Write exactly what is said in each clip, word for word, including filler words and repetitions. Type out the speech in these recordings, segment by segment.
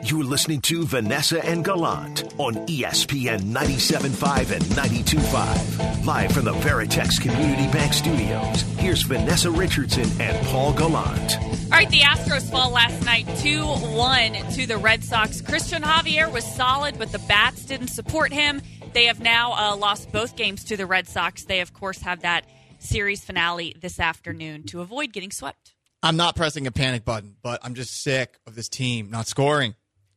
You're listening to Vanessa and Gallant on E S P N ninety-seven point five and ninety-two point five. Live from the Veritex Community Bank Studios, here's Vanessa Richardson and Paul Gallant. All right, the Astros fall last night two one to the Red Sox. Christian Javier was solid, but the bats didn't support him. They have now uh, lost both games to the Red Sox. They, of course, have that series finale this afternoon to avoid getting swept. I'm not pressing a panic button, but I'm just sick of this team not scoring.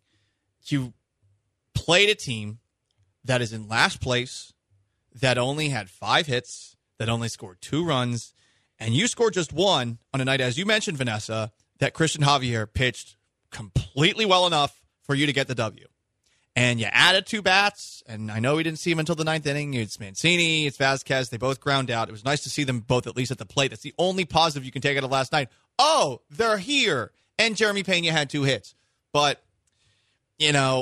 You played a team that is in last place, that only had five hits, that only scored two runs, and you scored just one on a night, as you mentioned, Vanessa, that Christian Javier pitched completely well enough for you to get the W. And you added two bats, and I know we didn't see him until the ninth inning. It's Mancini, it's Vasquez. They both ground out. It was nice to see them both at least at the plate. That's the only positive you can take out of last night. Oh, they're here. And Jeremy Pena had two hits. But, you know,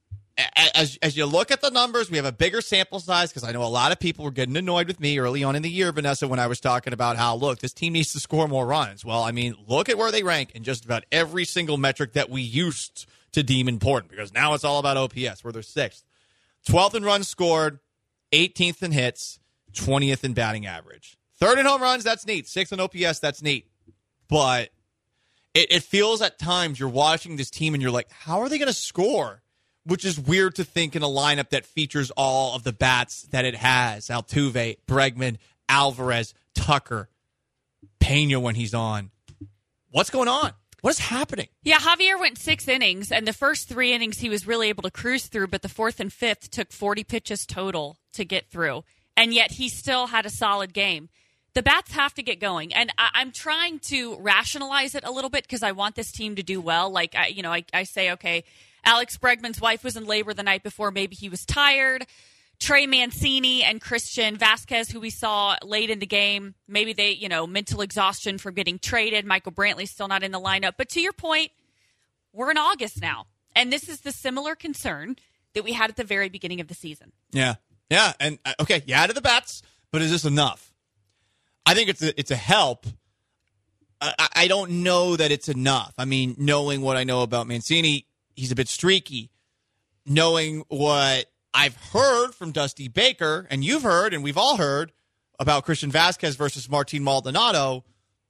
as as you look at the numbers, we have a bigger sample size because I know a lot of people were getting annoyed with me early on in the year, Vanessa, when I was talking about how, look, this team needs to score more runs. Well, I mean, look at where they rank in just about every single metric that we used to deem important, because now it's all about O P S, where they're sixth. twelfth in runs scored, eighteenth in hits, twentieth in batting average. Third in home runs, that's neat. Sixth in O P S, that's neat. But it, it feels at times you're watching this team and you're like, how are they going to score? Which is weird to think in a lineup that features all of the bats that it has. Altuve, Bregman, Alvarez, Tucker, Pena when he's on. What's going on? What is happening? Yeah, Javier went six innings, and the first three innings he was really able to cruise through, but the fourth and fifth took forty pitches total to get through, and yet he still had a solid game. The bats have to get going, and I- I'm trying to rationalize it a little bit because I want this team to do well. Like, I, you know, I, I say, okay, Alex Bregman's wife was in labor the night before. Maybe he was tired. Trey Mancini and Christian Vasquez, who we saw late in the game, maybe they, you know, mental exhaustion from getting traded. Michael Brantley's still not in the lineup. But to your point, we're in August now, and this is the similar concern that we had at the very beginning of the season. Yeah, yeah, and uh, okay, you added the bats, but is this enough? I think it's a, it's a help. I, I don't know that it's enough. I mean, knowing what I know about Mancini, he's a bit streaky. Knowing what I've heard from Dusty Baker, and you've heard, and we've all heard, about Christian Vasquez versus Martin Maldonado,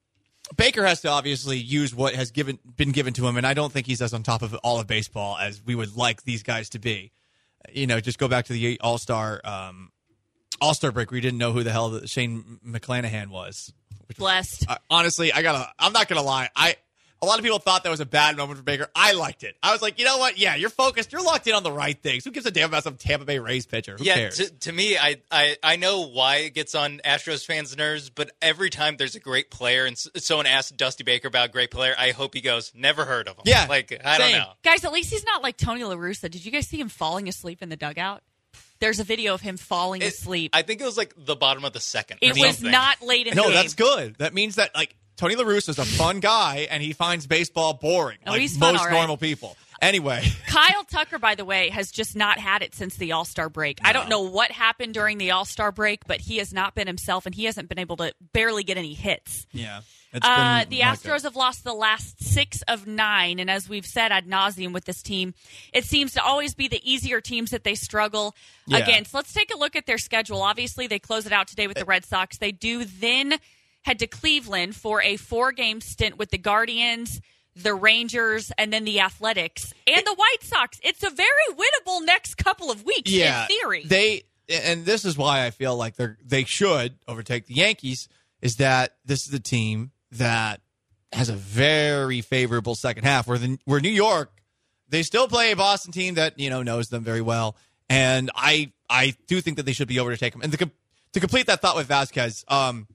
Baker has to obviously use what has given been given to him, and I don't think he's as on top of all of baseball as we would like these guys to be. You know, just go back to the All-Star um, All-Star break where you didn't know who the hell Shane McClanahan was. Blessed. Uh, honestly, I gotta. I'm not gonna lie. I a lot of people thought that was a bad moment for Baker. I liked it. I was like, you know what? Yeah, you're focused. You're locked in on the right things. Who gives a damn about some Tampa Bay Rays pitcher? Who yeah, cares? To, to me, I, I I know why it gets on Astros fans' nerves, but every time there's a great player and someone asks Dusty Baker about a great player, I hope he goes, never heard of him. Yeah, like I same. don't know, Guys. At least he's not like Tony La Russa. Did you guys see him falling asleep in the dugout? There's a video of him falling it, asleep. I think it was like the bottom of the second. It or was something. not late in no, the game. that's good. That means that like Tony La Russa is a fun guy, and he finds baseball boring, Oh, like he's fun, most all right. normal people. Anyway, Kyle Tucker, by the way, has just not had it since the All-Star break. No. I don't know what happened during the All-Star break, but he has not been himself, and he hasn't been able to barely get any hits. yeah, it's Uh, been the like Astros that. have lost the last six of nine, and as we've said ad nauseum with this team, it seems to always be the easier teams that they struggle Yeah. against. Let's take a look at their schedule. Obviously, they close it out today with the Red Sox. They do then head to Cleveland for a four-game stint with the Guardians, the Rangers, and then the Athletics, and the White Sox. It's a very winnable next couple of weeks, yeah, in theory. They and this is why I feel like they they should overtake the Yankees. Is that this is the team that has a very favorable second half. Where the where New York, they still play a Boston team that you know knows them very well, and I I do think that they should be able to take them. And to com- to complete that thought with Vasquez, um,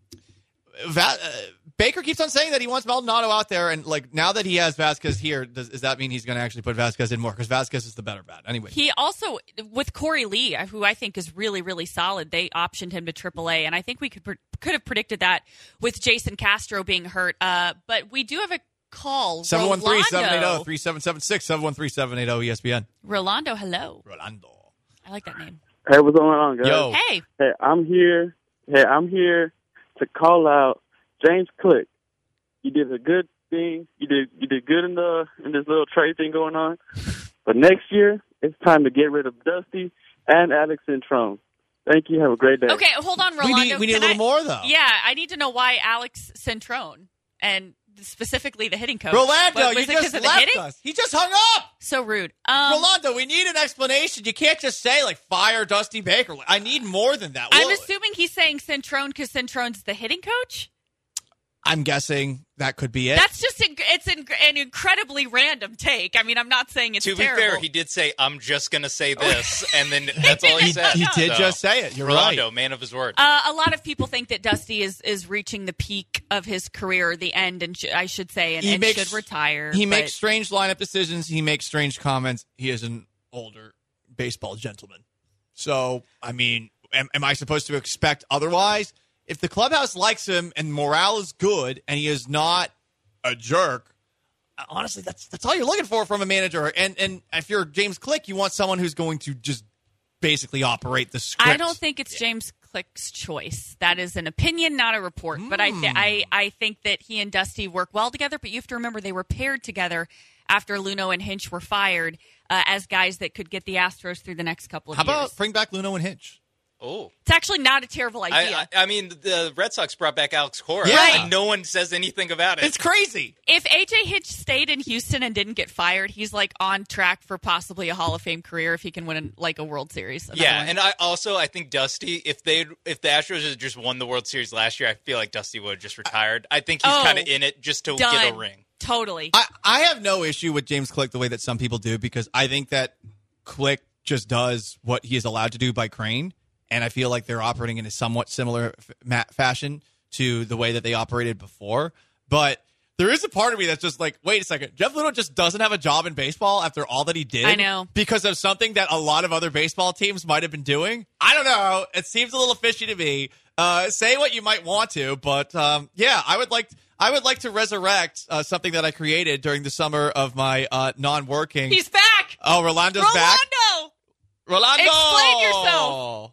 Va- uh, Baker keeps on saying that he wants Maldonado out there, and like now that he has Vasquez here, does, does that mean he's going to actually put Vasquez in more? Because Vasquez is the better bat. Anyway, He also, with Corey Lee, who I think is really, really solid, they optioned him to triple A, and I think we could could have predicted that with Jason Castro being hurt. Uh, but we do have a call. seven one three, seven eight zero, Rolando. three seven seven six, seven one three, seven eight zero E S P N. Rolando, hello. Rolando. I like that name. Hey, what's going on, guys? Yo. Hey. Hey, I'm here. Hey, I'm here to call out James Click. You did a good thing. You did you did good in the in this little trade thing going on. But next year, it's time to get rid of Dusty and Alex Centrone. Thank you. Have a great day. Okay, hold on, Rolando. We need, we need a Can little I- more, though. Yeah, I need to know why Alex Centrone and specifically the hitting coach. Rolando, What, you was it just 'cause of the left hitting? us. He just hung up. So rude. Um, Rolando, we need an explanation. You can't just say, like, fire Dusty Baker. I need more than that. I'm Well, assuming he's saying Centrone because Centrone's the hitting coach. I'm guessing that could be it. That's just inc- it's in- an incredibly random take. I mean, I'm not saying it's To be terrible. fair, he did say, "I'm just going to say this," and then that's all he he, said. he did So, just say it. You're Rolando, right. man of his word. Uh, a lot of people think that Dusty is, is reaching the peak of his career, the end, and sh- I should say, and, He and makes- should retire. He but- makes strange lineup decisions. He makes strange comments. He is an older baseball gentleman. So, I mean, am, am I supposed to expect otherwise? If the clubhouse likes him and morale is good and he is not a jerk, honestly, that's that's all you're looking for from a manager. And and if you're James Click, you want someone who's going to just basically operate the script. I don't think it's James Click's choice. That is an opinion, not a report. But I, th- I, I think that he and Dusty work well together. But you have to remember they were paired together after Luno and Hinch were fired uh, as guys that could get the Astros through the next couple of How years. about bring back Luno and Hinch? Oh. It's actually not a terrible idea. I, I, I mean, the Red Sox brought back Alex Cora, Yeah. and no one says anything about it. It's crazy. If A J Hinch stayed in Houston and didn't get fired, he's like on track for possibly a Hall of Fame career if he can win like a World Series. Another Yeah, one. and I also I think Dusty, if they if the Astros had just won the World Series last year, I feel like Dusty would have just retired. I think he's Oh, kind of in it just to done. get a ring. Totally. I, I have no issue with James Click the way that some people do because I think that Click just does what he is allowed to do by Crane, and I feel like they're operating in a somewhat similar f- ma- fashion to the way that they operated before. But there is a part of me that's just like, wait a second, Jeff Luhnow just doesn't have a job in baseball after all that he did? I know. Because of something that a lot of other baseball teams might have been doing? I don't know. It seems a little fishy to me. Uh, say what you might want to, but um, yeah, I would like I would like to resurrect uh, something that I created during the summer of my uh, non-working. He's back. oh, Rolando's back. Rolando. Rolando, Explain yourself.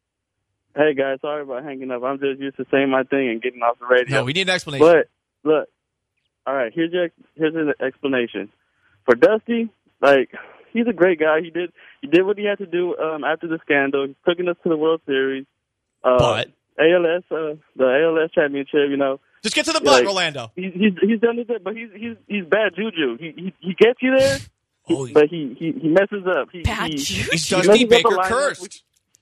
Hey, guys, sorry about hanging up. I'm just used to saying my thing and getting off the radio. No, we need an explanation. But, look, all right, here's your, here's an explanation. For Dusty, like, he's a great guy. He did he did what he had to do um, after the scandal. He's taking us to the World Series. Uh, But? A L S, uh, the A L S championship, you know. Just get to the butt, Like, Rolando. He's, he's, he's done it, but he's, he's, he's bad juju. He, he, he gets you there, Oh, he- but he, he, he messes up. He, Bad he, juju. He's he Dusty messes up a Baker lineup, cursed. which-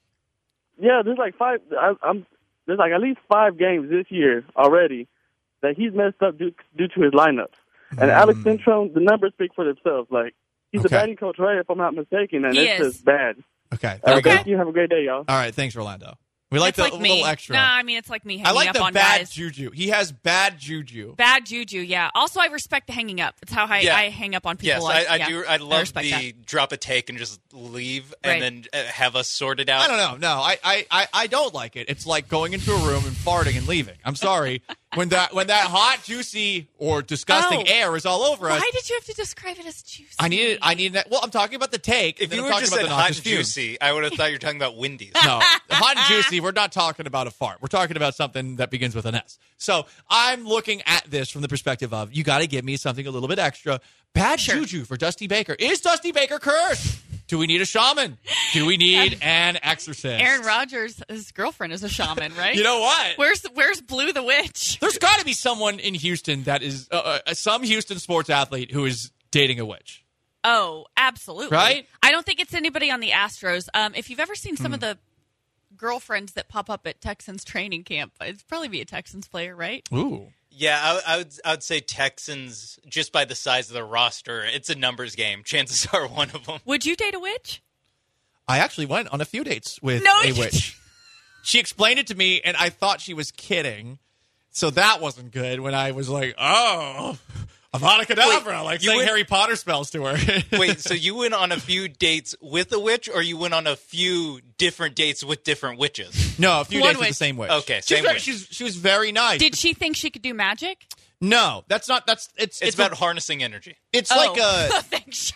Yeah, there's like five. I, I'm there's like at least five games this year already that he's messed up due, due to his lineups. And Alex Centrone, the numbers speak for themselves. Like he's Okay. a batting coach, right? If I'm not mistaken, and He it's is. just bad. Okay, there Uh, we go. Thank you. Have a great day, y'all. All right, thanks, Rolando. We like It's the like me. little extra. Nah, I mean it's like me hanging I like up the on bad guys. juju. He has bad juju. Bad juju, yeah. Also, I respect the hanging up. It's how I, Yeah. I hang up on Yes, people. I, I yeah, do. I love respect the that. drop a take and just leave, Right. and then uh, have us sort it out. I don't know. No, I, I, I, I don't like it. It's like going into a room and farting and leaving. I'm sorry. when that when that hot, juicy, or disgusting Oh. air is all over us, Why did you have to describe it as juicy? I needed. I needed. Well, I'm talking about the take. If and you then would I'm have just talking said about the hot noxious and fumes. juicy, I would have thought you were talking about Wendy's. No, hot and juicy. We're not talking about a fart. We're talking about something that begins with an S. So I'm looking at this from the perspective of you got to give me something a little bit extra. Bad Sure. juju for Dusty Baker. Is Dusty Baker cursed? Do we need a shaman? Do we need an exorcist? Aaron Rodgers, his girlfriend is a shaman, right? You know what? Where's Where's Blue the Witch? There's got to be someone in Houston that is uh, uh, some Houston sports athlete who is dating a witch. Oh, absolutely. Right? I don't think it's anybody on the Astros. Um, if you've ever seen Hmm. some of the girlfriends that pop up at Texans training camp, it'd probably be a Texans player, right? Ooh. Yeah, I, I would. I would say Texans, just by the size of the roster, it's a numbers game. Chances are one of them. Would you date a witch? I actually went on a few dates with No, a you witch. She explained it to me, and I thought she was kidding. So that wasn't good when I was like, oh, Avada Kedavra, like you saying went- Harry Potter spells to her. Wait, so you went on a few dates with a witch, or you went on a few different dates with different witches? No, a few One dates with witch. the same witch. Okay, she's same very, witch. She's, she was very nice. Did she think she could do magic? no, that's not, that's, it's, It's, it's, about a, harnessing energy. it's oh. like a, Thanks.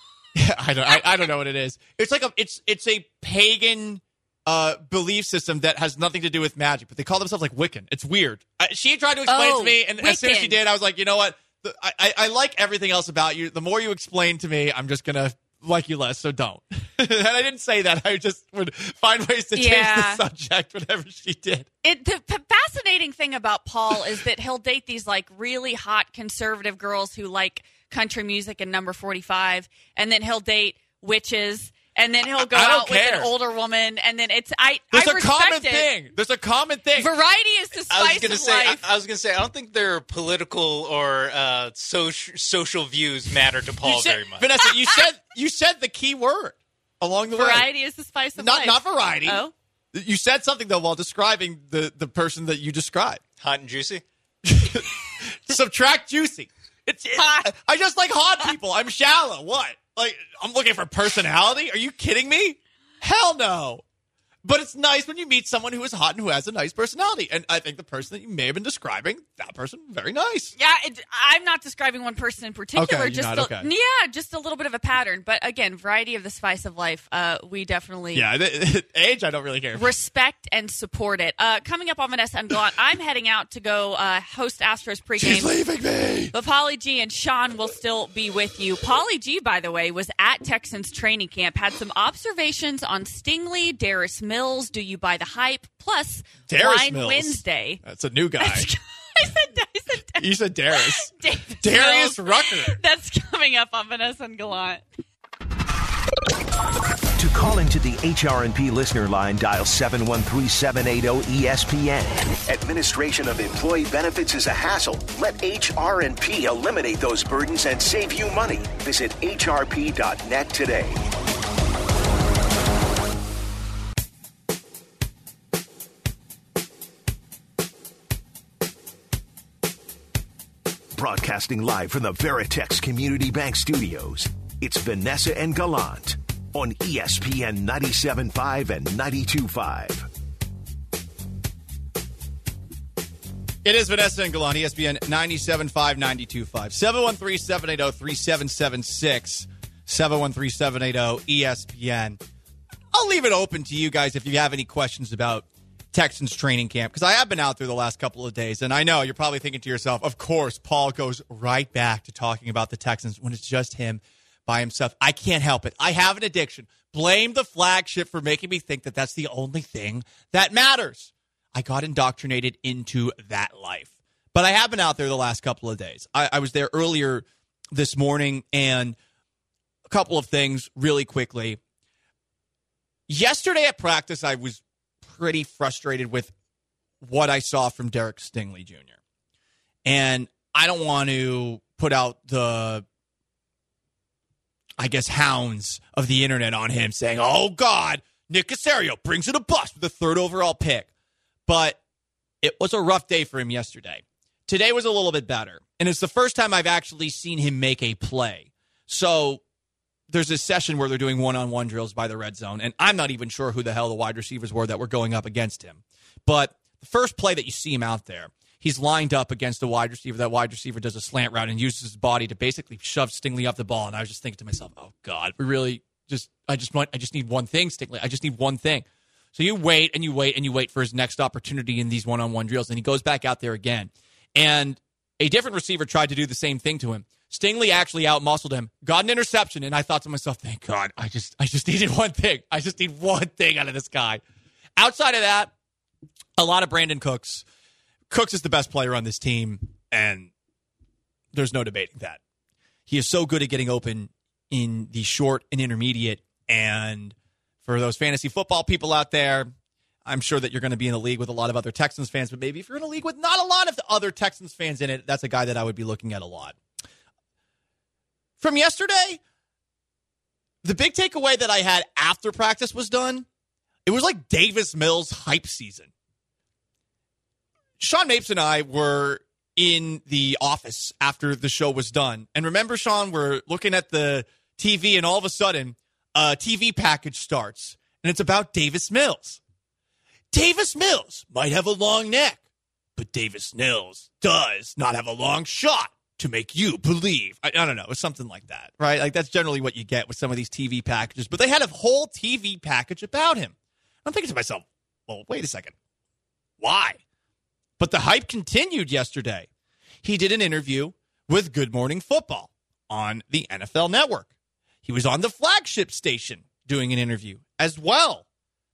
I don't, I, I don't know what it is. It's like a, it's, it's a pagan, uh, belief system that has nothing to do with magic, but they call themselves like Wiccan. It's weird. I, she tried to explain it Oh, to me, and as soon as she Wiccan. did, I was like, you know what? The, I, I, I like everything else about you. The more you explain to me, I'm just gonna like you less, so don't. And I didn't say that. I just would find ways to change Yeah. the subject whenever she did. It, the p- fascinating thing about Paul is that he'll date these like really hot conservative girls who like country music and number forty-five, and then he'll date witches, and then he'll go I don't out with care. an older woman, and then it's I. There's I a respect common it. thing. There's a common thing. Variety is the I was spice gonna of say. I, life. I was gonna say. I don't think their political or uh, social social views matter to Paul You said- very much. Vanessa, you said you said the key word along the way. Variety is the spice of Not life. not variety. Oh, You said something though while describing the, the person that you described. Hot and juicy. Subtract juicy. It's it, Hot. I just like hot people. I'm shallow. What? Like I'm looking for personality? Are you kidding me? Hell no. But it's nice when you meet someone who is hot and who has a nice personality. And I think the person that you may have been describing, that person, very nice. yeah. It, I'm not describing one person in particular. Okay, you're just not, a, okay. yeah, just a little bit of a pattern. But again, variety of the spice of life. Uh, we definitely Yeah, th- th- age, I don't really care. respect and support it. Uh, coming up on Vanessa and Gallant, I'm heading out to go uh, host Astros pregame. She's leaving me. But Pauly G and Sean will still be with you. Pauly G, by the way, was at Texans training camp, had some observations on Stingley, Darius Mills, do you buy the hype, plus Darius Wine Mills. Wednesday. That's a new guy. I said, I said You said Darius. Davis Darius Mills. Rucker. That's coming up on Vanessa and Gallant. To call into the H R and P listener line, dial seven one three, seven eight zero, E S P N. Administration of employee benefits is a hassle. Let H R and P eliminate those burdens and save you money. Visit H R P dot net today. Broadcasting live from the Veritex Community Bank Studios, it's Vanessa and Gallant on E S P N ninety-seven point five and ninety-two point five. It is Vanessa and Gallant, E S P N ninety-seven point five, ninety-two point five. seven one three, seven eight zero, three seven seven six. seven one three, seven eight zero, E S P N. I'll leave it open to you guys if you have any questions about Texans training camp, because I have been out there the last couple of days, and I know you're probably thinking to yourself, of course, Paul goes right back to talking about the Texans when it's just him by himself. I can't help it. I have an addiction. Blame the flagship for making me think that that's the only thing that matters. I got indoctrinated into that life. But I have been out there the last couple of days. I, I was there earlier this morning, and a couple of things really quickly. Yesterday at practice, I was pretty frustrated with what I saw from Derek Stingley Junior And I don't want to put out the, I guess, hounds of the internet on him saying, oh, God, Nick Caserio brings it a bust with the third overall pick. But it was a rough day for him yesterday. Today was a little bit better. And it's the first time I've actually seen him make a play. So there's this session where they're doing one-on-one drills by the red zone, and I'm not even sure who the hell the wide receivers were that were going up against him. But the first play that you see him out there, he's lined up against a wide receiver. That wide receiver does a slant route and uses his body to basically shove Stingley off the ball. And I was just thinking to myself, oh, God, we really just – I just want, I just need one thing, Stingley. I just need one thing. So you wait and you wait and you wait for his next opportunity in these one-on-one drills, and he goes back out there again. And a different receiver tried to do the same thing to him. Stingley actually out-muscled him, got an interception, and I thought to myself, thank God, I just I just needed one thing. I just need one thing out of this guy. Outside of that, a lot of Brandon Cooks. Cooks is the best player on this team, and there's no debating that. He is so good at getting open in the short and intermediate, and for those fantasy football people out there, I'm sure that you're going to be in a league with a lot of other Texans fans, but maybe if you're in a league with not a lot of other Texans fans in it, that's a guy that I would be looking at a lot. From yesterday, the big takeaway that I had after practice was done, it was like Davis Mills hype season. Sean Mapes and I were in the office after the show was done. And remember, Sean, we're looking at the T V, and all of a sudden, a T V package starts, and it's about Davis Mills. Davis Mills might have a long neck, but Davis Mills does not have a long shot to make you believe. I, I don't know. It's something like that, right? Like, that's generally what you get with some of these T V packages. But they had a whole T V package about him. I'm thinking to myself, well, wait a second. Why? But the hype continued yesterday. He did an interview with Good Morning Football on the N F L Network. He was on the flagship station doing an interview as well.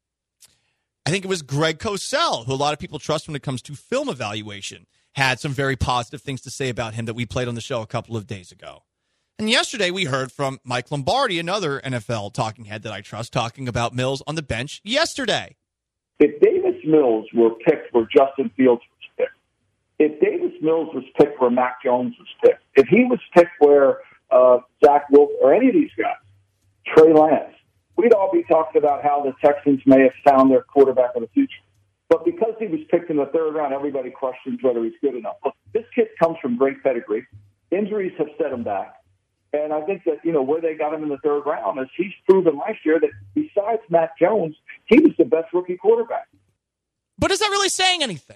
I think it was Greg Cosell, who a lot of people trust when it comes to film evaluation, had some very positive things to say about him that we played on the show a couple of days ago. And yesterday we heard from Mike Lombardi, another N F L talking head that I trust, talking about Mills on the bench yesterday. If Davis Mills were picked where Justin Fields was picked, if Davis Mills was picked where Mac Jones was picked, if he was picked where uh, Zach Wilson or any of these guys, Trey Lance, we'd all be talking about how the Texans may have found their quarterback of the future. But because he was picked in the third round, everybody questions whether he's good enough. Look, this kid comes from great pedigree. Injuries have set him back. And I think that, you know, where they got him in the third round is he's proven last year that besides Mac Jones, he was the best rookie quarterback. But is that really saying anything?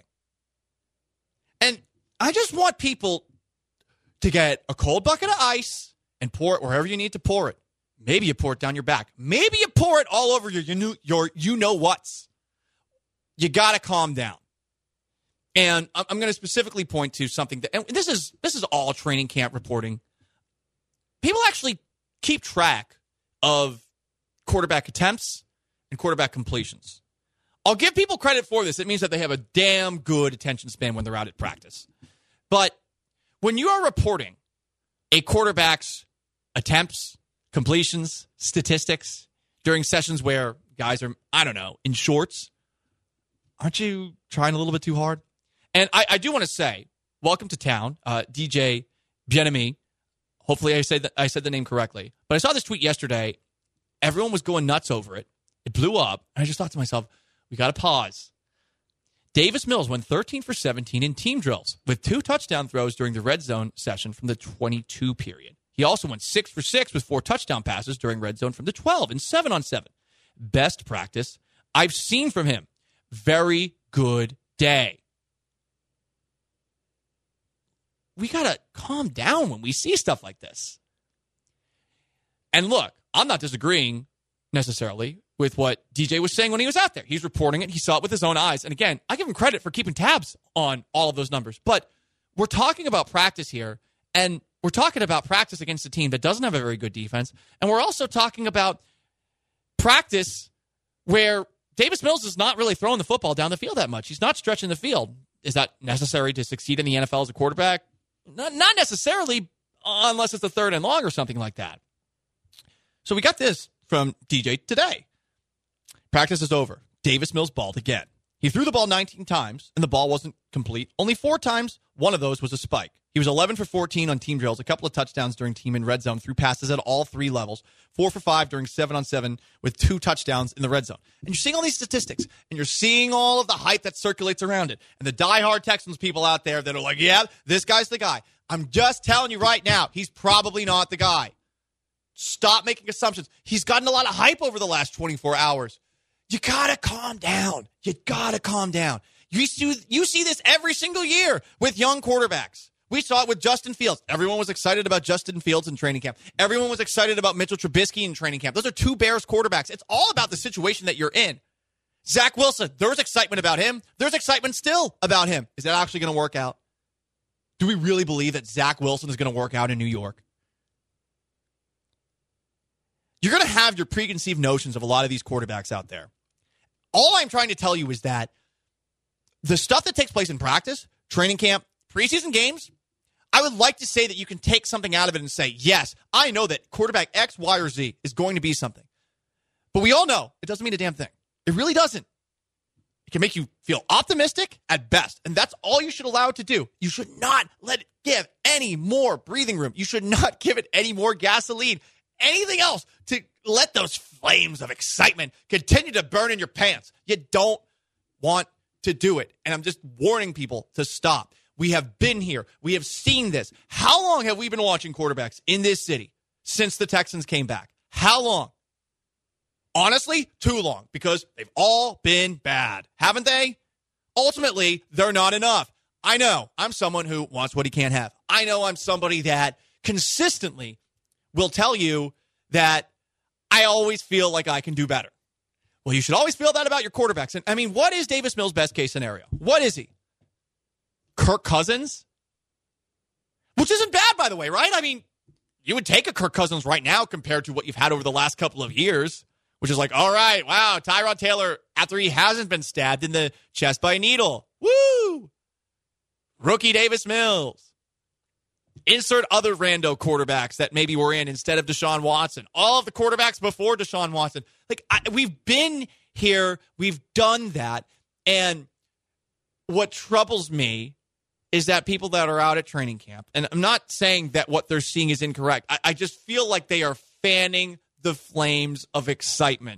And I just want people to get a cold bucket of ice and pour it wherever you need to pour it. Maybe you pour it down your back. Maybe you pour it all over your you know, your you know what's. You got to calm down. And I'm going to specifically point to something that, and this is this is all training camp reporting. People actually keep track of quarterback attempts and quarterback completions. I'll give people credit for this. It means that they have a damn good attention span when they're out at practice. But when you are reporting a quarterback's attempts, completions, statistics during sessions where guys are, I don't know, in shorts, aren't you trying a little bit too hard? And I, I do want to say, welcome to town, uh, D J Bien-Aimé. Hopefully I said that, I said the name correctly. But I saw this tweet yesterday. Everyone was going nuts over it. It blew up. And I just thought to myself, we got to pause. Davis Mills went thirteen for seventeen in team drills with two touchdown throws during the red zone session from the twenty-two period. He also went six for six with four touchdown passes during red zone from the twelve and seven on seven. Best practice I've seen from him. Very good day. We got to calm down when we see stuff like this. And look, I'm not disagreeing necessarily with what D J was saying when he was out there. He's reporting it. He saw it with his own eyes. And again, I give him credit for keeping tabs on all of those numbers. But we're talking about practice here, and we're talking about practice against a team that doesn't have a very good defense. And we're also talking about practice where Davis Mills is not really throwing the football down the field that much. He's not stretching the field. Is that necessary to succeed in the N F L as a quarterback? Not, not necessarily, unless it's a third and long or something like that. So we got this from D J today. Practice is over. Davis Mills balled again. He threw the ball nineteen times, and the ball wasn't complete. Only four times, one of those was a spike. He was eleven for fourteen on team drills, a couple of touchdowns during team and red zone, threw passes at all three levels, four for five during seven on seven with two touchdowns in the red zone. And you're seeing all these statistics, and you're seeing all of the hype that circulates around it. And the diehard Texans people out there that are like, yeah, this guy's the guy. I'm just telling you right now, he's probably not the guy. Stop making assumptions. He's gotten a lot of hype over the last twenty-four hours. You got to calm down. You got to calm down. You see, you see this every single year with young quarterbacks. We saw it with Justin Fields. Everyone was excited about Justin Fields in training camp. Everyone was excited about Mitchell Trubisky in training camp. Those are two Bears quarterbacks. It's all about the situation that you're in. Zach Wilson, there's excitement about him. There's excitement still about him. Is that actually going to work out? Do we really believe that Zach Wilson is going to work out in New York? You're going to have your preconceived notions of a lot of these quarterbacks out there. All I'm trying to tell you is that the stuff that takes place in practice, training camp, preseason games, I would like to say that you can take something out of it and say, yes, I know that quarterback X, Y, or Z is going to be something. But we all know it doesn't mean a damn thing. It really doesn't. It can make you feel optimistic at best, and that's all you should allow it to do. You should not let it give any more breathing room. You should not give it any more gasoline, anything else to let those flames of excitement continue to burn in your pants. You don't want to do it, and I'm just warning people to stop. We have been here. We have seen this. How long have we been watching quarterbacks in this city since the Texans came back? How long? Honestly, too long, because they've all been bad, haven't they? Ultimately, they're not enough. I know I'm someone who wants what he can't have. I know I'm somebody that consistently will tell you that I always feel like I can do better. Well, you should always feel that about your quarterbacks. And I mean, what is Davis Mills' best case scenario? What is he? Kirk Cousins? Which isn't bad, by the way, right? I mean, you would take a Kirk Cousins right now compared to what you've had over the last couple of years, which is like, all right, wow, Tyrod Taylor, after he hasn't been stabbed in the chest by a needle. Woo! Rookie Davis Mills. Insert other rando quarterbacks that maybe were in instead of Deshaun Watson. All of the quarterbacks before Deshaun Watson. Like, I, we've been here. We've done that. And what troubles me is that people that are out at training camp, and I'm not saying that what they're seeing is incorrect. I, I just feel like they are fanning the flames of excitement.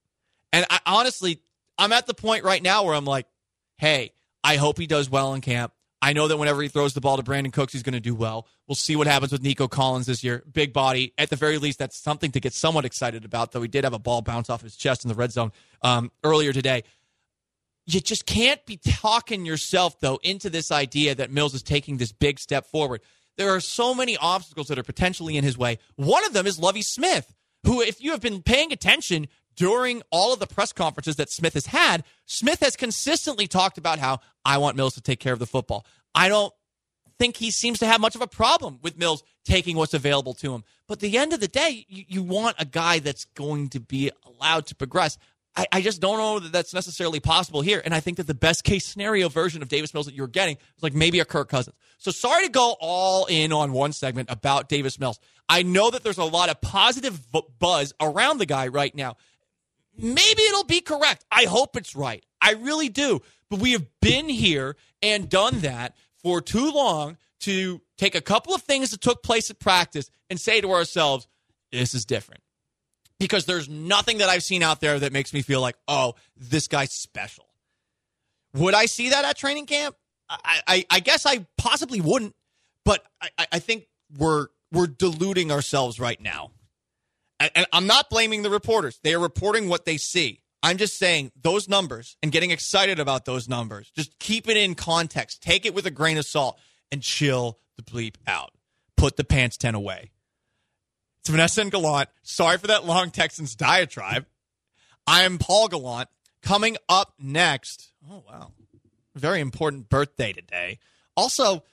And I honestly, I'm at the point right now where I'm like, hey, I hope he does well in camp. I know that whenever he throws the ball to Brandon Cooks, he's going to do well. We'll see what happens with Nico Collins this year. Big body. At the very least, that's something to get somewhat excited about, though he did have a ball bounce off his chest in the red zone um, earlier today. You just can't be talking yourself, though, into this idea that Mills is taking this big step forward. There are so many obstacles that are potentially in his way. One of them is Lovie Smith, who, if you have been paying attention during all of the press conferences that Smith has had, Smith has consistently talked about how I want Mills to take care of the football. I don't think he seems to have much of a problem with Mills taking what's available to him. But at the end of the day, you, you want a guy that's going to be allowed to progress. I, I just don't know that that's necessarily possible here. And I think that the best case scenario version of Davis Mills that you're getting is like maybe a Kirk Cousins. So sorry to go all in on one segment about Davis Mills. I know that there's a lot of positive buzz around the guy right now. Maybe it'll be correct. I hope it's right. I really do. But we have been here and done that for too long to take a couple of things that took place at practice and say to ourselves, this is different. Because there's nothing that I've seen out there that makes me feel like, oh, this guy's special. Would I see that at training camp? I, I, I guess I possibly wouldn't. But I, I think we're we're deluding ourselves right now. And I'm not blaming the reporters. They are reporting what they see. I'm just saying those numbers and getting excited about those numbers, just keep it in context. Take it with a grain of salt and chill the bleep out. Put the pants tent away. It's Vanessa and Gallant. Sorry for that long Texans diatribe. I am Paul Gallant. Coming up next. Oh, wow. Very important birthday today. Also,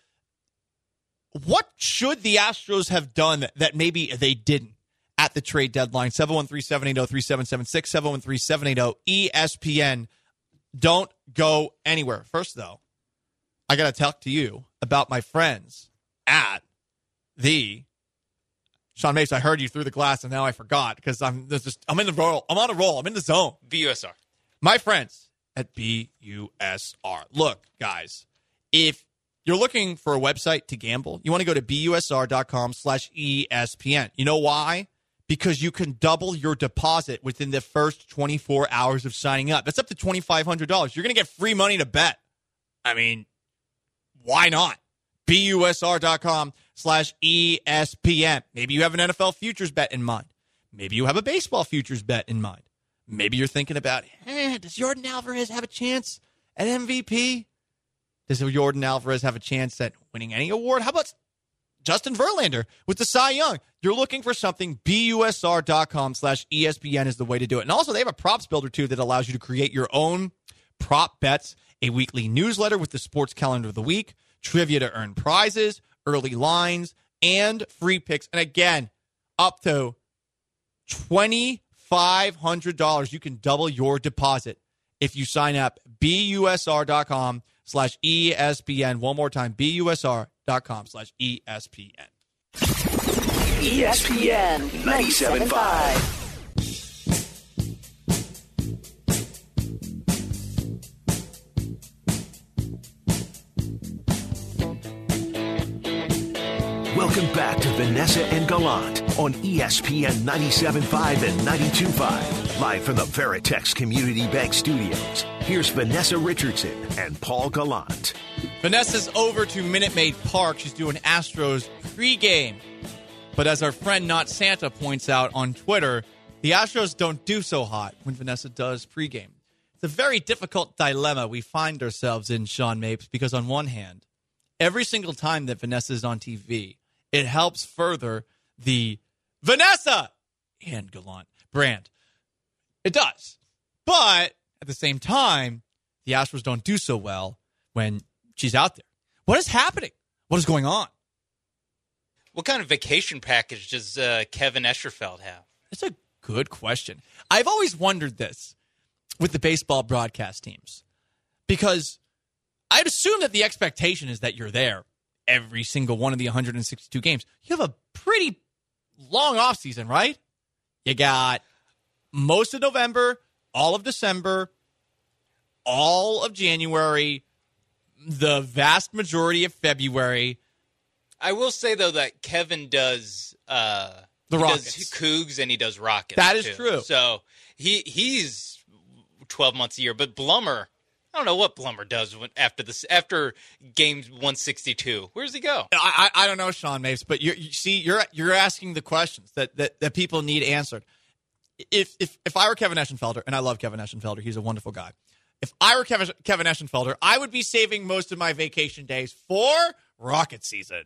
what should the Astros have done that maybe they didn't at the trade deadline? seven one three, seven eight zero, three seven seven six, seven one three, seven eight zero, E S P N. Don't go anywhere. First, though, I got to talk to you about my friends at the Sean Mapes. I heard you through the glass, and now I forgot because I'm just I'm in the roll. I'm on a roll. I'm in the zone. B U S R. My friends at B U S R. Look, guys, if you're looking for a website to gamble, you want to go to B U S R dot com slash E S P N. You know why? Because you can double your deposit within the first twenty-four hours of signing up. That's up to twenty-five hundred dollars. You're going to get free money to bet. I mean, why not? B U S R dot com slash E S P N. Maybe you have an N F L futures bet in mind. Maybe you have a baseball futures bet in mind. Maybe you're thinking about, eh, does Jordan Alvarez have a chance at M V P? Does Jordan Alvarez have a chance at winning any award? How about Justin Verlander with the Cy Young? You're looking for something, B U S R dot com slash E S P N is the way to do it. And also, they have a props builder, too, that allows you to create your own prop bets, a weekly newsletter with the sports calendar of the week, trivia to earn prizes, early lines, and free picks. And again, up to twenty-five hundred dollars. You can double your deposit if you sign up. B U S R dot com slash E S P N. One more time, B U S R dot com slash E S P N. E S P N ninety-seven point five. Welcome back to Vanessa and Gallant on E S P N ninety-seven point five and ninety-two point five. Live from the Veritex Community Bank Studios. Here's Vanessa Richardson and Paul Gallant. Vanessa's over to Minute Maid Park. She's doing Astros pregame. But as our friend Not Santa points out on Twitter, the Astros don't do so hot when Vanessa does pregame. It's a very difficult dilemma we find ourselves in, Sean Mapes, because on one hand, every single time that Vanessa is on T V, it helps further the Vanessa and Gallant brand. It does. But at the same time, the Astros don't do so well when she's out there. What is happening? What is going on? What kind of vacation package does uh, Kevin Escherfeld have? That's a good question. I've always wondered this with the baseball broadcast teams, because I'd assume that the expectation is that you're there every single one of the one hundred sixty-two games. You have a pretty long offseason, right? You got most of November, all of December, all of January, the vast majority of February. I will say, though, that Kevin does uh, the he Rockets. does Cougs and he does Rockets. That is too. true. So he he's twelve months a year. But Blummer, I don't know what Blummer does when, after this after game one sixty-two. Where does he go? I, I, I don't know, Sean Mapes, but you're, you see, you're you're asking the questions that, that, that people need answered. If if if I were Kevin Eschenfelder, and I love Kevin Eschenfelder, he's a wonderful guy. If I were Kevin, Kevin Eschenfelder, I would be saving most of my vacation days for Rocket season.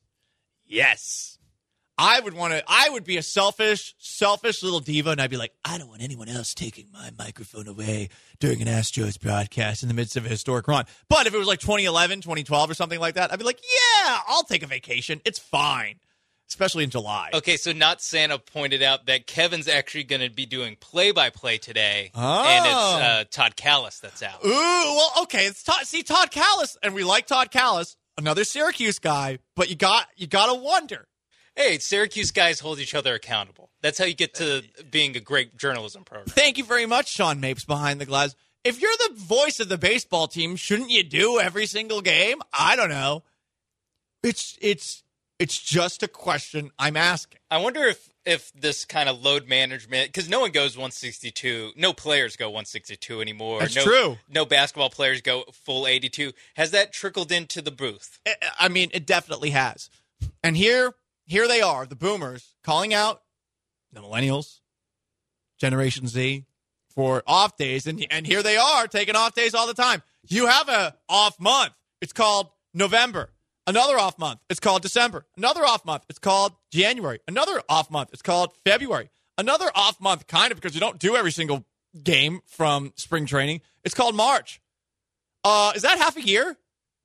Yes. I would want to, I would be a selfish, selfish little diva, and I'd be like, I don't want anyone else taking my microphone away during an Astros broadcast in the midst of a historic run. But if it was like twenty eleven, twenty twelve or something like that, I'd be like, yeah, I'll take a vacation. It's fine. Especially in July. Okay, so Not Santa pointed out that Kevin's actually going to be doing play-by-play today, Oh. and it's uh, Todd Callis that's out. Ooh, well, okay. It's Todd, see, Todd Callis, and we like Todd Callis, another Syracuse guy, but you got you got to wonder. Hey, Syracuse guys hold each other accountable. That's how you get to being a great journalism program. Thank you very much, Sean Mapes, behind the glass. If you're the voice of the baseball team, shouldn't you do every single game? I don't know. It's it's it's just a question I'm asking. I wonder if, if this kind of load management, because no one goes one sixty-two, no players go one sixty-two anymore. That's no, true. No basketball players go full eighty-two. Has that trickled into the booth? I- I mean, it definitely has. And here, here they are, the boomers, calling out the millennials, Generation Z, for off days. And, and here they are taking off days all the time. You have a off month. It's called November. Another off month. It's called December. Another off month. It's called January. Another off month. It's called February. Another off month, kind of, because you don't do every single game from spring training. It's called March. Uh, is that half a year?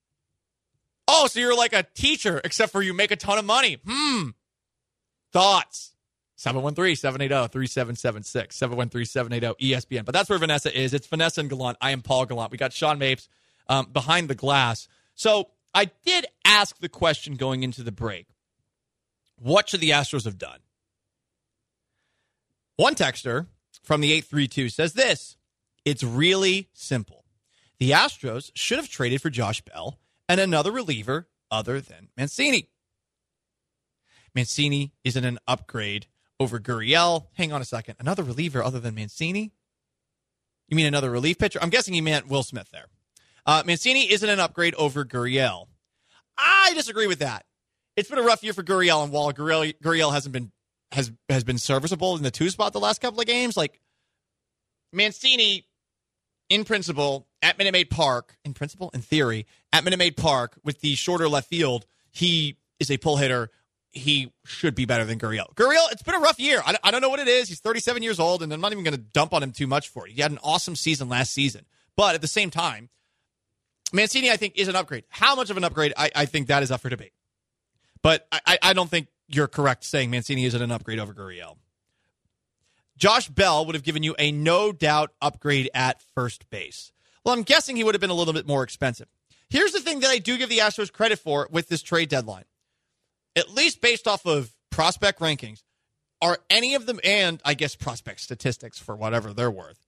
Oh, so you're like a teacher, except for you make a ton of money. Hmm. Thoughts? seven one three, seven eight zero, three seven seven six. seven one three, seven eight zero, E S P N. But that's where Vanessa is. It's Vanessa and Gallant. I am Paul Gallant. We got Sean Mapes um, behind the glass. So I did ask the question going into the break. What should the Astros have done? One texter from the eight three two says this. It's really simple. The Astros should have traded for Josh Bell and another reliever other than Mancini. Mancini isn't an upgrade over Gurriel. Hang on a second. Another reliever other than Mancini? You mean another relief pitcher? I'm guessing he meant Will Smith there. Uh, Mancini isn't an upgrade over Gurriel. I disagree with that. It's been a rough year for Gurriel, and while Gurriel, Gurriel hasn't been has has been serviceable in the two spot the last couple of games, like Mancini, in principle, at Minute Maid Park, in principle, in theory, at Minute Maid Park with the shorter left field, he is a pull hitter. He should be better than Gurriel. Gurriel, it's been a rough year. I, I don't know what it is. He's thirty-seven years old, and I'm not even going to dump on him too much for it. He had an awesome season last season. But at the same time, Mancini, I think, is an upgrade. How much of an upgrade, I, I think that is up for debate. But I, I don't think you're correct saying Mancini isn't an upgrade over Gurriel. Josh Bell would have given you a no-doubt upgrade at first base. Well, I'm guessing he would have been a little bit more expensive. Here's the thing that I do give the Astros credit for with this trade deadline. At least based off of prospect rankings, are any of them, and I guess prospect statistics for whatever they're worth,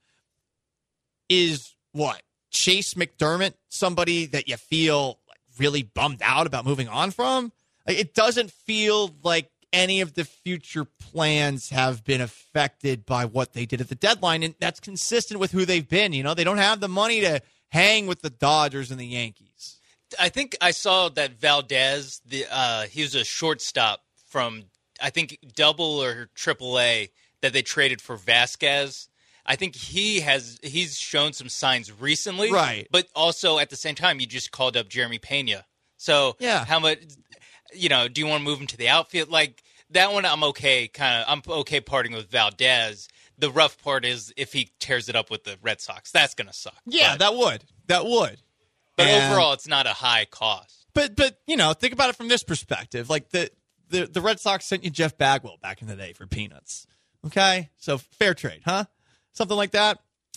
is what? Chase McDermott, somebody that you feel like really bummed out about moving on from? Like, it doesn't feel like any of the future plans have been affected by what they did at the deadline, and that's consistent with who they've been. You know, they don't have the money to hang with the Dodgers and the Yankees. I think I saw that Valdez, the uh, he was a shortstop from, I think, double or triple A that they traded for Vasquez. I think he has he's shown some signs recently. Right. But also at the same time, you just called up Jeremy Pena. So yeah. how much, you know, do you want to move him to the outfield? Like that one, I'm okay kind of, I'm okay parting with Valdez. The rough part is if he tears it up with the Red Sox. That's going to suck. Yeah, but, that would. That would. But and, overall, it's not a high cost. But, but you know, think about it from this perspective. Like, the the, the Red Sox sent you Jeff Bagwell back in the day for peanuts. Okay? So fair trade, huh? Something like that.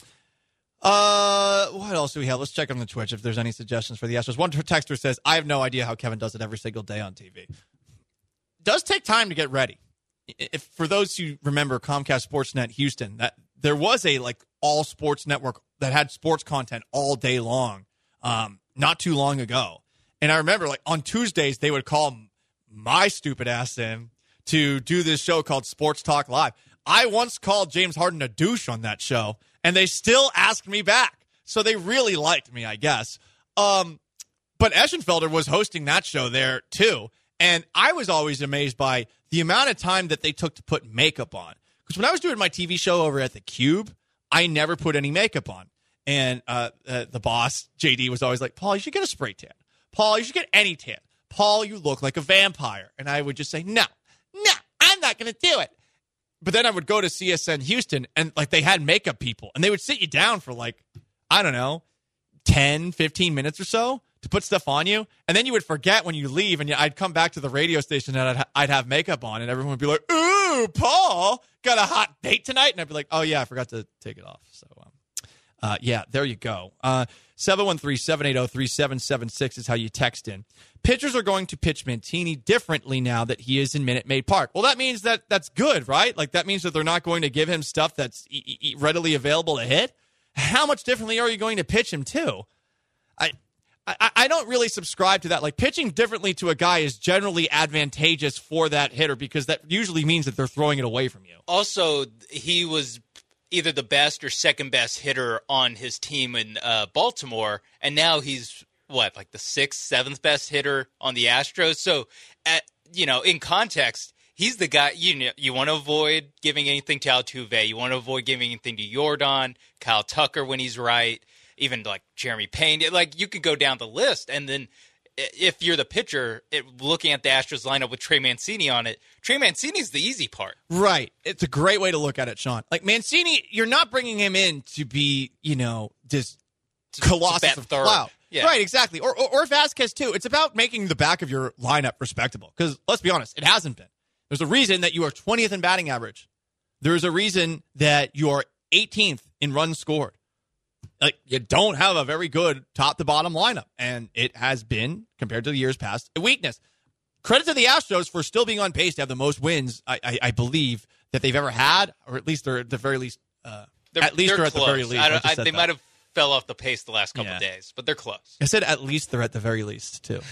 Uh, what else do we have? Let's check on the Twitch if there's any suggestions for the Astros. One texter says, I have no idea how Kevin does it every single day on T V. It does take time to get ready. If for those who remember Comcast Sportsnet Houston, that there was a like all sports network that had sports content all day long, um, not too long ago. And I remember like on Tuesdays, they would call my stupid ass in to do this show called Sports Talk Live. I once called James Harden a douche on that show, and they still asked me back. So they really liked me, I guess. Um, but Eschenfelder was hosting that show there, too. And I was always amazed by the amount of time that they took to put makeup on. Because when I was doing my T V show over at the Cube, I never put any makeup on. And uh, uh, the boss, J D, was always like, Paul, you should get a spray tan. Paul, you should get any tan. Paul, you look like a vampire. And I would just say, no, no, I'm not going to do it. But then I would go to C S N Houston, and like they had makeup people, and they would sit you down for like, I don't know, ten, fifteen minutes or so to put stuff on you. And then you would forget when you leave, and I'd come back to the radio station, and I'd, I'd have makeup on, and everyone would be like, ooh, Paul, got a hot date tonight? And I'd be like, oh, yeah, I forgot to take it off. So, um, uh, yeah, there you go. Uh, seven one three, seven eight zero, three seven seven six is how you text in. Pitchers are going to pitch Mancini differently now that he is in Minute Maid Park. Well, that means that that's good, right? Like, that means that they're not going to give him stuff that's e- e- readily available to hit. How much differently are you going to pitch him, too? I, I I don't really subscribe to that. Like, pitching differently to a guy is generally advantageous for that hitter because that usually means that they're throwing it away from you. Also, he was either the best or second best hitter on his team in uh, Baltimore, and now he's what, like the sixth, seventh best hitter on the Astros. So, at, you know, in context, he's the guy. You know, you want to avoid giving anything to Altuve. You want to avoid giving anything to Yordan, Kyle Tucker when he's right, even like Jeremy Payne. Like, you could go down the list, and then if you're the pitcher, it, looking at the Astros lineup with Trey Mancini on it, Trey Mancini's the easy part. Right. It's a great way to look at it, Sean. Like, Mancini, you're not bringing him in to be, you know, this colossus of clout. Yeah. Right, exactly. Or, or or Vasquez, too. It's about making the back of your lineup respectable. Because, let's be honest, it hasn't been. There's a reason that you are twentieth in batting average. There's a reason that you are eighteenth in runs scored. Like, you don't have a very good top-to-bottom lineup. And it has been, compared to the years past, a weakness. Credit to the Astros for still being on pace to have the most wins, I, I, I believe, that they've ever had. Or at least they're at the very least. Uh, they're, at least they're, they're at close. the very least. I don't, I I, they might have fell off the pace the last couple yeah. of days, but they're close. I said at least they're at the very least, too.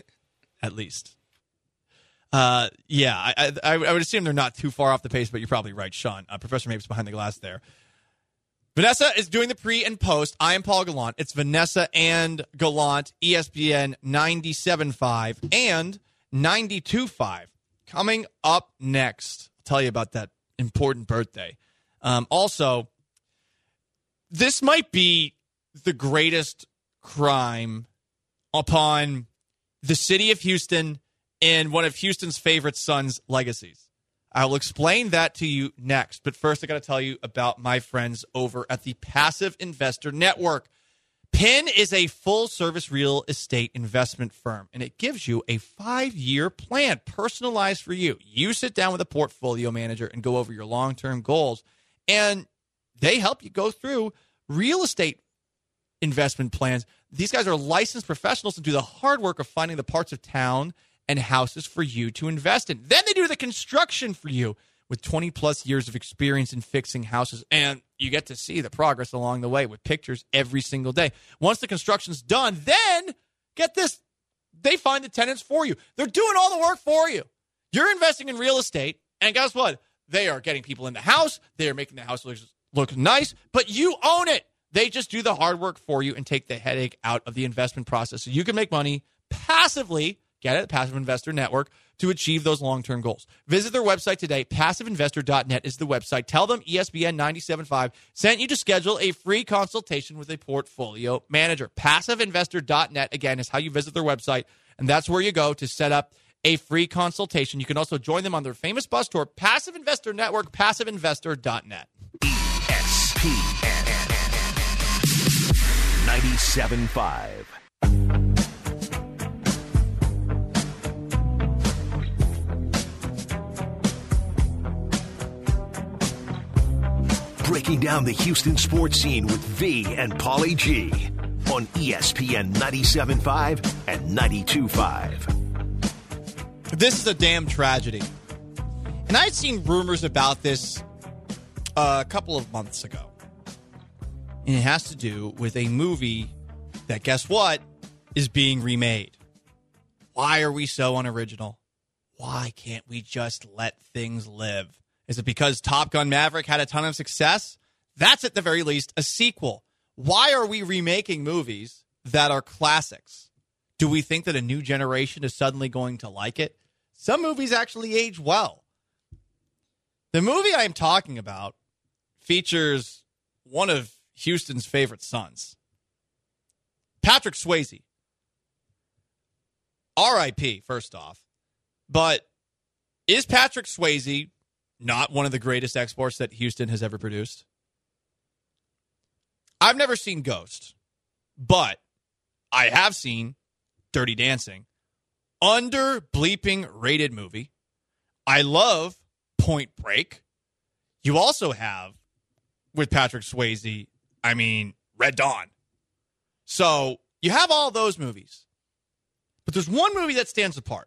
At least. Uh, yeah, I, I I would assume they're not too far off the pace, but you're probably right, Sean. Uh, Professor Mapes behind the glass there. Vanessa is doing the pre and post. I am Paul Gallant. It's Vanessa and Gallant, E S P N ninety-seven point five and ninety-two point five. Coming up next, I'll tell you about that important birthday. Um, also, this might be the greatest crime upon the city of Houston and one of Houston's favorite sons' legacies. I'll explain that to you next. But first, I got to tell you about my friends over at the Passive Investor Network. P I N is a full-service real estate investment firm, and it gives you a five-year plan personalized for you. You sit down with a portfolio manager and go over your long-term goals, and they help you go through real estate investment plans. These guys are licensed professionals and do the hard work of finding the parts of town and houses for you to invest in. Then they do the construction for you with twenty plus years of experience in fixing houses. And you get to see the progress along the way with pictures every single day. Once the construction's done, then, get this, they find the tenants for you. They're doing all the work for you. You're investing in real estate, and guess what? They are getting people in the house. They are making the house look, look nice, but you own it. They just do the hard work for you and take the headache out of the investment process so you can make money passively. Get it? Passive Investor Network to achieve those long-term goals. Visit their website today. passive investor dot net is the website. Tell them E S P N ninety-seven point five sent you to schedule a free consultation with a portfolio manager. passive investor dot net, again, is how you visit their website, and that's where you go to set up a free consultation. You can also join them on their famous bus tour, Passive Investor Network, passive investor dot net. E S P N ninety-seven point five. breaking down the Houston sports scene with V and Paulie G on E S P N ninety-seven point five and ninety-two point five. This is a damn tragedy. And I had seen rumors about this uh, a couple of months ago. And it has to do with a movie that, guess what, is being remade. Why are we so unoriginal? Why can't we just let things live? Is it because Top Gun Maverick had a ton of success? That's at the very least a sequel. Why are we remaking movies that are classics? Do we think that a new generation is suddenly going to like it? Some movies actually age well. The movie I am talking about features one of Houston's favorite sons, Patrick Swayze. R I P, first off. But is Patrick Swayze not one of the greatest exports that Houston has ever produced? I've never seen Ghost, but I have seen Dirty Dancing. Under bleeping rated movie. I love Point Break. You also have, with Patrick Swayze, I mean, Red Dawn. So you have all those movies. But there's one movie that stands apart.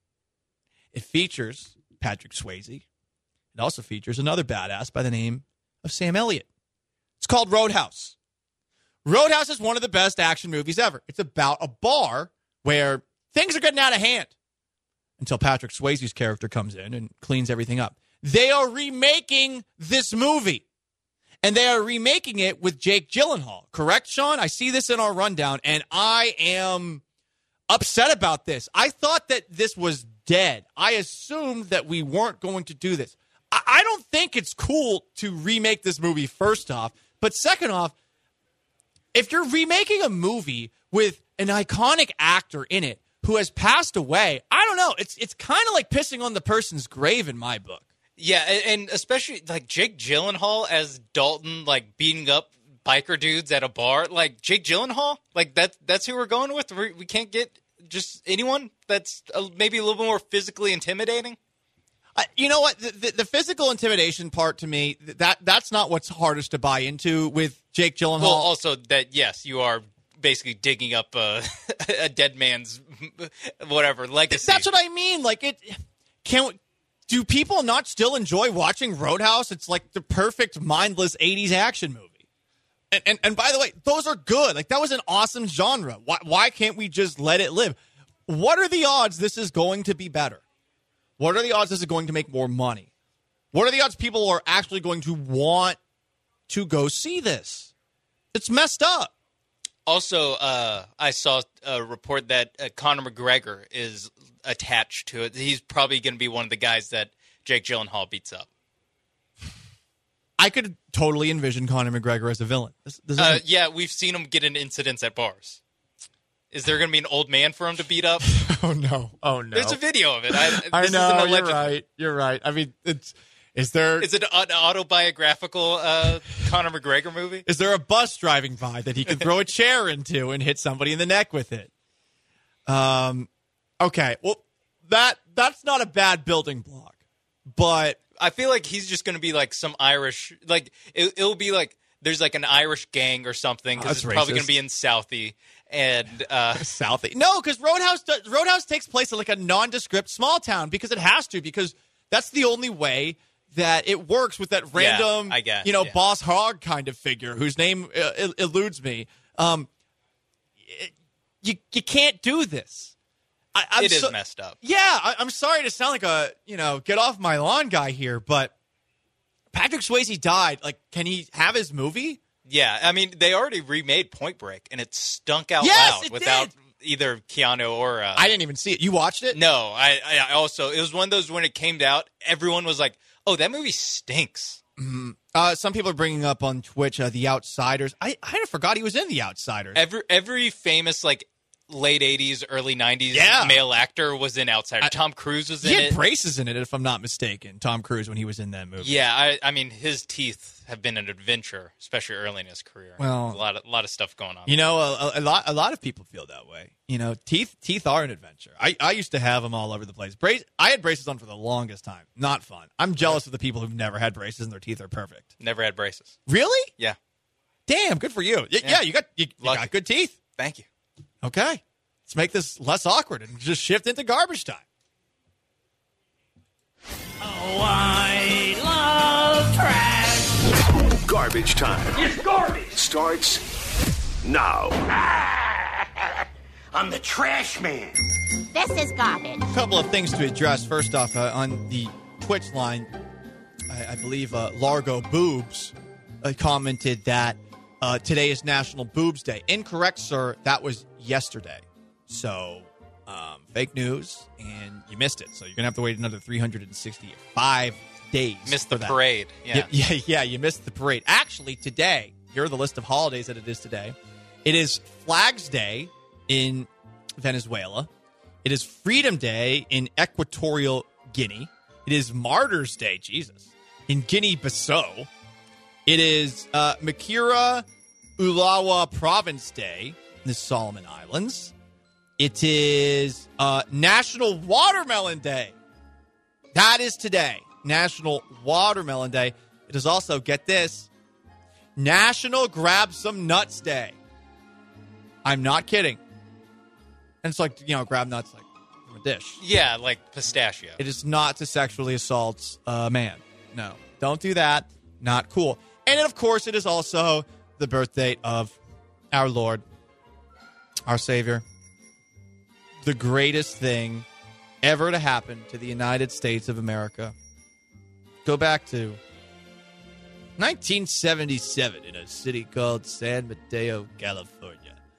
It features Patrick Swayze. It also features another badass by the name of Sam Elliott. It's called Roadhouse. Roadhouse is one of the best action movies ever. It's about a bar where things are getting out of hand until Patrick Swayze's character comes in and cleans everything up. They are remaking this movie. And they are remaking it with Jake Gyllenhaal. Correct, Sean? I see this in our rundown, and I am upset about this. I thought that this was dead. I assumed that we weren't going to do this. I, I don't think it's cool to remake this movie, first off. But second off, if you're remaking a movie with an iconic actor in it who has passed away, I don't know. It's it's kind of like pissing on the person's grave in my book. Yeah, and especially like Jake Gyllenhaal as Dalton, like beating up biker dudes at a bar. Like Jake Gyllenhaal, like that that's who we're going with. We, we can't get just anyone that's a, maybe a little more physically intimidating. Uh, you know what? The, the, the physical intimidation part to me, that that's not what's hardest to buy into with Jake Gyllenhaal. Well, also that yes, you are basically digging up a, a dead man's whatever legacy. That's what I mean. Like it can. Do people not still enjoy watching Roadhouse? It's like the perfect mindless eighties action movie. And, and and by the way, those are good. Like that was an awesome genre. Why why can't we just let it live? What are the odds this is going to be better? What are the odds this is going to make more money? What are the odds people are actually going to want to go see this? It's messed up. Also, uh, I saw a report that uh, Conor McGregor is attached to it. He's probably going to be one of the guys that Jake Gyllenhaal beats up. I could totally envision Conor McGregor as a villain. This, this uh, yeah, we've seen him get in incidents at bars. Is there going to be an old man for him to beat up? Oh, no. Oh, no. There's a video of it. I, I this know, isn't you're right. You're right. I mean, it's is there... Is it an autobiographical uh, Conor McGregor movie? Is there a bus driving by that he could throw a chair into and hit somebody in the neck with it? Um, okay, well, that that's not a bad building block, but... I feel like he's just going to be like some Irish... Like, it, it'll be like there's like an Irish gang or something because it's it's probably racist. going to be in Southie. And uh, Southie? No, because Roadhouse does, Roadhouse takes place in like a nondescript small town because it has to, because that's the only way that it works with that random, yeah, I guess, you know, yeah. Boss Hogg kind of figure whose name uh, el- eludes me. Um, it, you you can't do this. I, I'm it is so, messed up. Yeah, I, I'm sorry to sound like a you know get off my lawn guy here, but Patrick Swayze died. Like, can he have his movie? Yeah, I mean, they already remade Point Break, and it stunk out Yes, loud it without did. either Keanu or... Uh, I didn't even see it. You watched it? No, I, I also... It was one of those when it came out, everyone was like, oh, that movie stinks. Mm-hmm. Uh, some people are bringing up on Twitch uh, The Outsiders. I, I forgot he was in The Outsiders. Every every famous, like, late eighties, early nineties Yeah. male actor was in Outsider. I- Tom Cruise was He in had it. braces in it, if I'm not mistaken. Tom Cruise when he was in that movie. Yeah, I, I mean, his teeth have been an adventure, especially early in his career. Well, a lot of, a lot of stuff going on. You know, a, a lot a lot of people feel that way. You know, teeth teeth are an adventure. I, I used to have them all over the place. Brace, I had braces on for the longest time. Not fun. I'm jealous of the people who've never had braces and their teeth are perfect. Never had braces. Really? Yeah. Damn, good for you. Y- yeah. Yeah. you got you, you Lucky. got good teeth. Thank you. Okay. Let's make this less awkward and just shift into garbage time. Oh, I love trash. Garbage time It's garbage. starts now. I'm the trash man. This is garbage. A couple of things to address. First off, uh, on the Twitch line, I, I believe uh, Largo Boobs uh, commented that uh, today is National Boobs Day. Incorrect, sir. That was yesterday. So, um, fake news, and you missed it. So you're going to have to wait another three hundred sixty-five days. Missed for the that. parade. Yeah. Yeah, yeah, yeah, you missed the parade. Actually, today, here are the list of holidays that it is today. It is Flags Day in Venezuela. It is Freedom Day in Equatorial Guinea. It is Martyrs Day, Jesus, in Guinea-Bissau. It is uh, Makira Ulawa Province Day in the Solomon Islands. It is uh, National Watermelon Day. That is today. National Watermelon Day. It is also, get this, National Grab Some Nuts Day. I'm not kidding. And it's like, you know, grab nuts like from a dish. Yeah, like pistachio. It is not to sexually assault a man. No, don't do that. Not cool. And then, of course, it is also the birth date of our Lord, our Savior, the greatest thing ever to happen to the United States of America. Go back to nineteen seventy-seven in a city called San Mateo, California.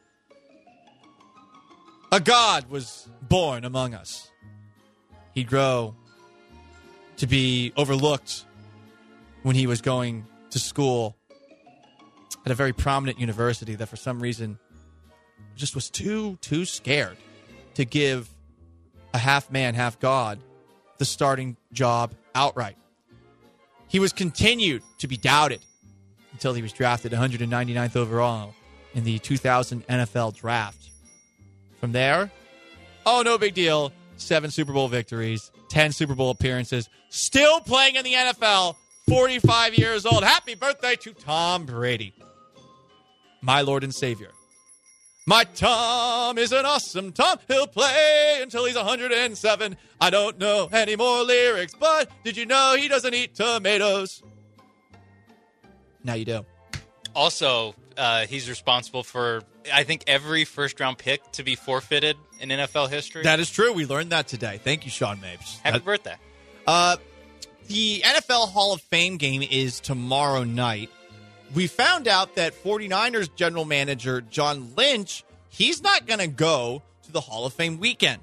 A God was born among us. He'd grow to be overlooked when he was going to school at a very prominent university that for some reason just was too, too scared to give a half man, half God the starting job outright. He was continued to be doubted until he was drafted one hundred ninety-ninth overall in the two thousand N F L draft. From there, oh, no big deal. Seven Super Bowl victories, ten Super Bowl appearances, still playing in the N F L, forty-five years old. Happy birthday to Tom Brady, my Lord and Savior. My Tom is an awesome Tom. He'll play until he's one hundred seven. I don't know any more lyrics, but did you know he doesn't eat tomatoes? Now you do. Also, uh, he's responsible for, I think, every first-round pick to be forfeited in N F L history. That is true. We learned that today. Thank you, Sean Mapes. Happy That- birthday. Uh, the N F L Hall of Fame game is tomorrow night. We found out that 49ers general manager John Lynch, he's not going to go to the Hall of Fame weekend.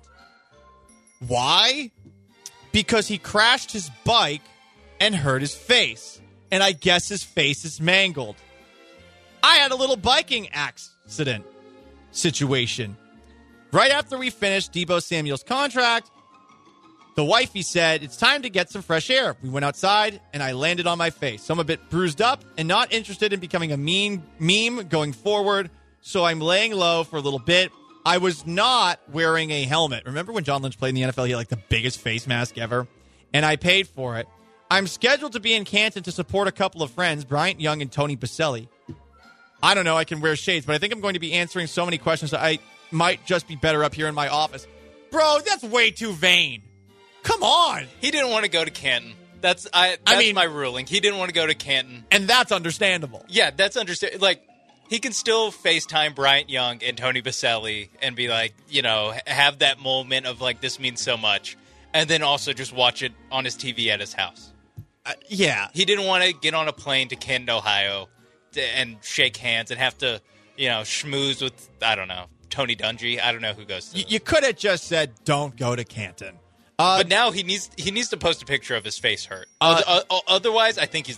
Why? Because he crashed his bike and hurt his face. And I guess his face is mangled. I had a little biking accident situation. Right after we finished Deebo Samuel's contract, the wifey said, it's time to get some fresh air. We went outside, and I landed on my face. So I'm a bit bruised up and not interested in becoming a mean meme going forward, so I'm laying low for a little bit. I was not wearing a helmet. Remember when John Lynch played in the N F L? He had like the biggest face mask ever, and I paid for it. I'm scheduled to be in Canton to support a couple of friends, Bryant Young and Tony Baselli. I don't know, I can wear shades, but I think I'm going to be answering so many questions that I might just be better up here in my office. Bro, that's way too vain. Come on. He didn't want to go to Canton. That's I. That's I mean- my ruling. He didn't want to go to Canton. And that's understandable. Yeah, that's understand. Like, he can still FaceTime Bryant Young and Tony Baselli and be like, you know, have that moment of like, this means so much, and then also just watch it on his T V at his house. Uh, yeah. He didn't want to get on a plane to Canton, Ohio, to, and shake hands and have to, you know, schmooze with, I don't know, Tony Dungy. I don't know who goes to You, you could have just said, don't go to Canton. Uh, But now he needs he needs to post a picture of his face hurt. Uh, Oth- o- otherwise, I think he's lying.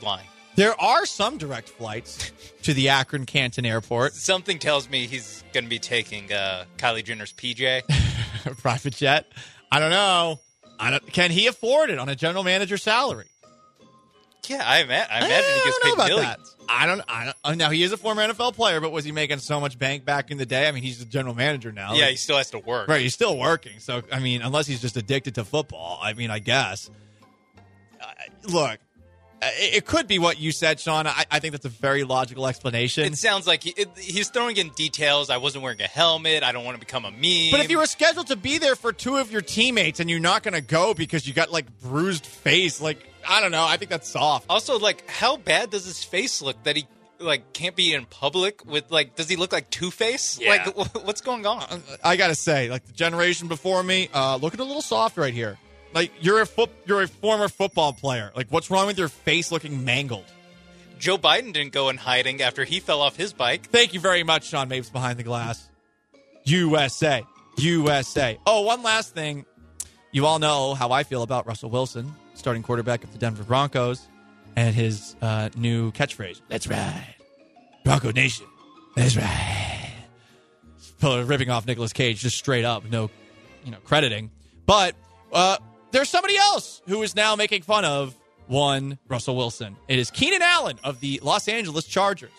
There are some direct flights to the Akron Canton Airport. Something tells me he's going to be taking uh, Kylie Jenner's P J. Private jet. I don't know. I don't, can he afford it on a general manager salary? Yeah, I, ima- I imagine I he gets don't know paid about millions. that. I don't. I don't. Now he is a former N F L player, but was he making so much bank back in the day? I mean, he's the general manager now. Yeah, Like, he still has to work. right. He's still working. So I mean, unless he's just addicted to football, I mean, I guess. Uh, look, it, it could be what you said, Sean. I, I think that's a very logical explanation. It sounds like he, it, he's throwing in details. I wasn't wearing a helmet. I don't want to become a meme. But if you were scheduled to be there for two of your teammates and you're not going to go because you got like bruised face, like I don't know, I think that's soft. Also, like, how bad does his face look that he like can't be in public with like? Does he look like Two-Face? Yeah. Like, wh- what's going on? I gotta say, like the generation before me, uh, looking a little soft right here. Like you're a foot, you're a former football player. Like what's wrong with your face looking mangled? Joe Biden didn't go in hiding after he fell off his bike. Thank you very much, Sean Mapes behind the glass. U S A, U S A. Oh, one last thing. You all know how I feel about Russell Wilson, starting quarterback of the Denver Broncos, and his uh, new catchphrase. That's right, Bronco Nation. That's right. Ripping off Nicolas Cage just straight up, no, you know, crediting. But uh, there's somebody else who is now making fun of one Russell Wilson. It is Keenan Allen of the Los Angeles Chargers.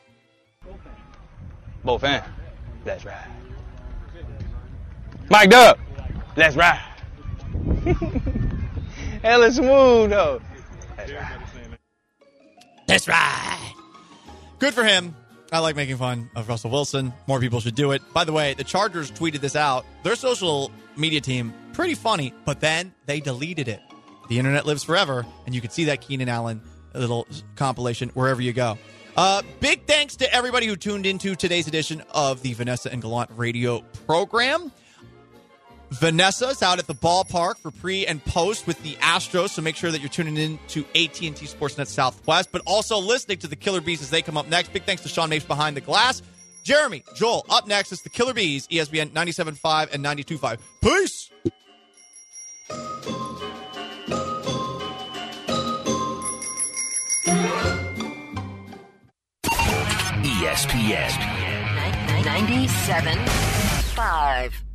Both hands. That's right. Mic'd up. That's right. Hella smooth, though. That's right. That's right. Good for him. I like making fun of Russell Wilson. More people should do it. By the way, the Chargers tweeted this out. Their social media team, pretty funny, but then they deleted it. The internet lives forever, and you can see that Keenan Allen little compilation wherever you go. Uh, big thanks to everybody who tuned into today's edition of the Vanessa and Gallant radio program. Vanessa's out at the ballpark for pre and post with the Astros, so make sure that you're tuning in to A T and T Sportsnet Southwest, but also listening to the Killer Bees as they come up next. Big thanks to Sean Mapes behind the glass. Jeremy, Joel, up next is the Killer Bees, E S P N ninety-seven point five and ninety-two point five. Peace! E S P N ninety-seven point five.